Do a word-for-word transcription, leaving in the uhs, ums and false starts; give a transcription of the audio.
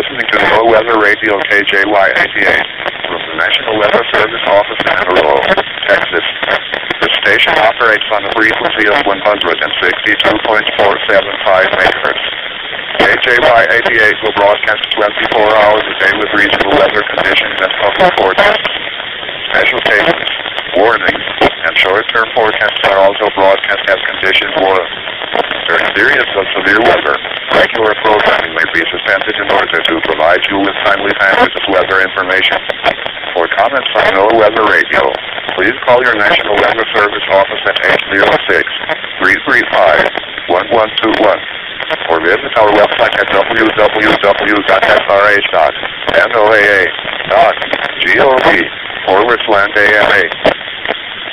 listening to NOAA Weather Radio K J Y eighty-eight from the National Weather Service Office in Amarillo, Texas. The station operates on a frequency of one hundred sixty-two point four seven five megahertz. K J Y eighty-eight will broadcast twenty-four hours a day with regional weather conditions and public forecasts. Special cases, warnings, and short-term forecasts are also broadcast as condition warned. During periods of severe weather, regular programming may be suspended in order to provide you with timely packets of weather information. For comments on NOAA Weather Radio, please call your National Weather Service office at eight zero six, three three five, one one two one or visit our website at w w w dot s r h dot n o a a dot gov forward slash A M A.